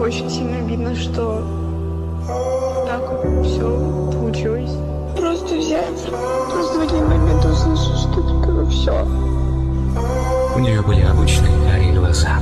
очень сильно обидно, что так вот все получилось. Просто взять, просто в один момент услышать, что это все. У нее были обычные карие глаза.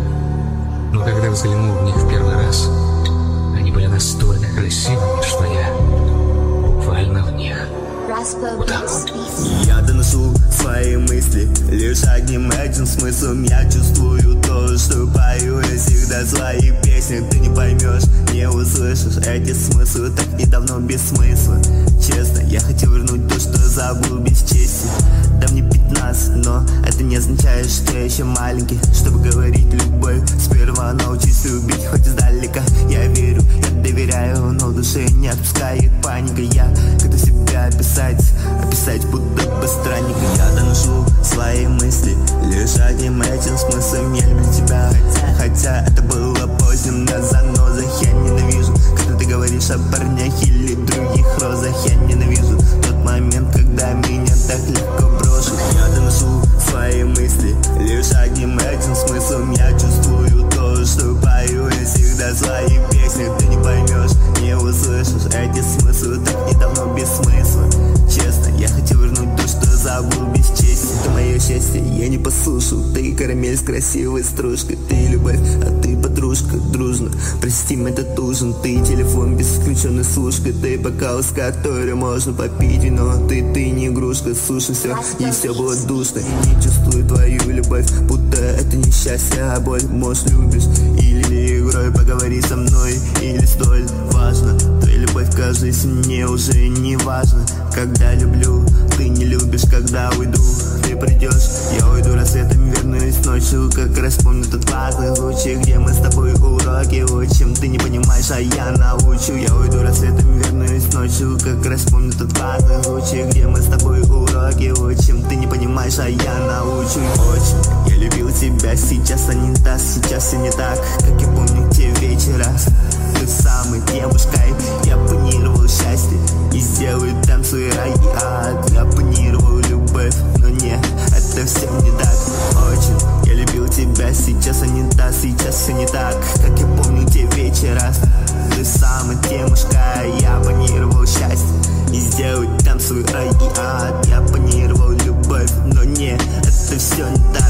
Но когда взглянул в них в первый раз, они были настолько красивыми, что я буквально в них утонул. Я доношу свои мысли лишь одним этим смыслом. Я чувствую то, что пою я всегда свои песни. Ты не поймешь, не услышишь эти смыслы так недавно без смысла. Честно, я хотел вернуть то, что забыл без чести. Да мне 15, но это не означает, что я еще маленький. Чтобы говорить любовь, сперва научись любить, хоть издалека. Я верю, я доверяю, но в душе не отпускает паника. Я готов себя описать будто бы странника. Я доношу свои мысли лишь одним этим смыслом. Я люблю тебя, хотя это было поздним на занозах. Я ненавижу, когда ты говоришь о парнях или других розах. Я ненавижу тот момент, когда меня так легко брошут. Я доношу свои мысли лишь одним этим смыслом. Я чувствую то, что пою я всегда свои песни. Ты не поймешь, не услышишь эти смыслы так недавно без смысла. Честно, я хотел вернуть то, что забыл без чести. Это мое счастье, я не послушал. Ты карамель с красивой стружкой. Ты любовь, а ты подружка. Дружно простим этот ужин. Ты телефон без включенной слушкой. Ты бокал, с которым можно попить вино. Ты не игрушка, слушай все. И все было душно. И не чувствую твою любовь, будто это не счастье, а боль. Может любишь или игрой, поговори со мной. Или столь важно, твоя любовь, кажется, мне уже не важно. Когда люблю, ты не любишь, когда уйду. Ты придешь, я уйду рассветом, вернусь ночью. Как раз помню тот важный случай, где мы с тобой уроки учим. Ты не понимаешь, а я научу. Я уйду рассветом, вернусь ночью. Как раз помню тот важный случай, где мы с тобой уроки учим. Ты не понимаешь, а я научу. Очень я любил тебя, сейчас не так. Сейчас все не так, как я помню те вечера. Ты самый девушка, я планировал счастье и сделаю там свой рай и ад. Я планировал любовь, но нет, это все не так. Очень я любил тебя, сейчас не так. Сейчас все не так, как я помню те вечера. Ты самая девушка, я планировал счастье и сделаю там свой рай и ад. Я планировал любовь, но нет, это все не так.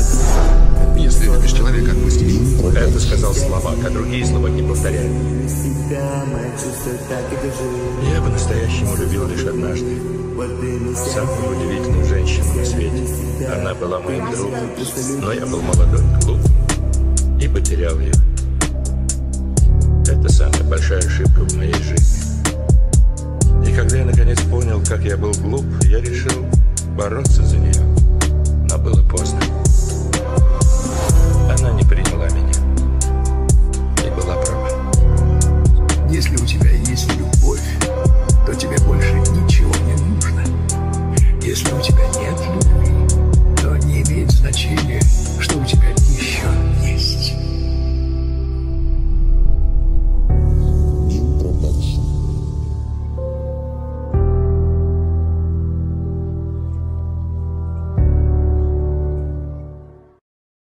Если любишь человека, отпусти. Это сказал слова, а другие слова не повторяю. Я по-настоящему любил лишь однажды. Самую удивительную женщину на свете. Она была моим другом, но я был молодой, глупым и потерял ее. Это самая большая ошибка в моей жизни. И когда я наконец понял, как я был глуп, я решил бороться за нее. Но было поздно.